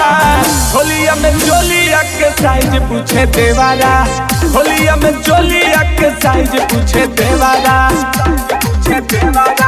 होलिया में चोलिया के साइज पूछे देवारा, होलिया में चोलिया के साइज पूछे देवारा, पूछे देवारा।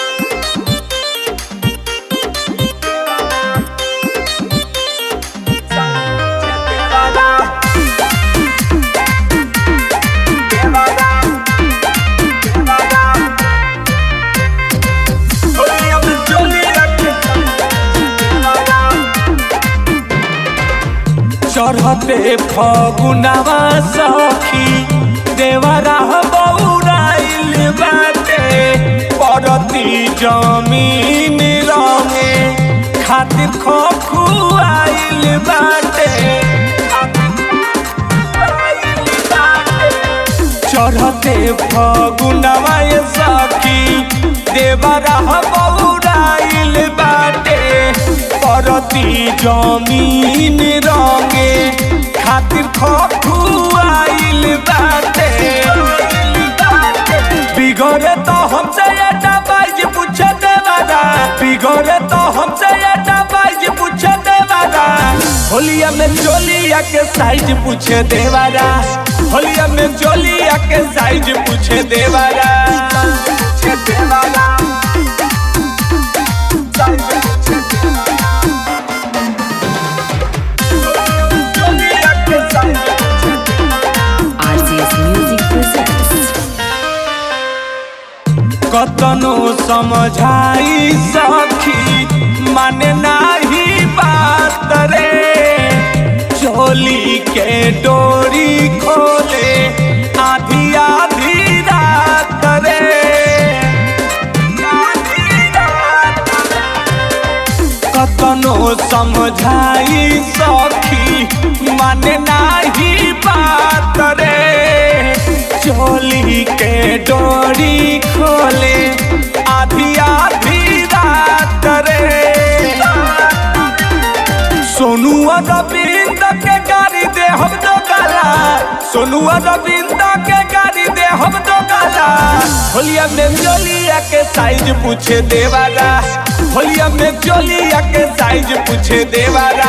चढ़ते फगुनवा सखी देवरा बौराइल बाटे, परती जमीन रंगे खातिर खखुआइल बाटे, चढ़ते फगुनवा सखी देवरा बौराइल बाटे, परती जमीन रंगे खातिर खखुआइल बाटे, बिगड़े तो हमसे बाइज पूछे देवारा, बिगड़े तो हमसे बाइज पूछे देवारा, होलिया में चोलिया के साइज पूछे देवारा, होलिया में चोलिया के साइज पूछे देवारा, पूछे देवारा। कतनो समझाई सखी माने नाही बात रे, चोली के डोरी खोले आधी आधी रात रे, कतनो समझाई सखी माने नाही बात रे, चोली के डोरी खोले आधी आधी रात रे, सोनू अरविंद के गाड़ी दे हम दो गाला, सोनू अरविंद के गाड़ी दे हम दो गाला, होलिया में चोलिया के साइज पूछे देवारा, होलिया में चोलिया के साइज पूछे देवारा।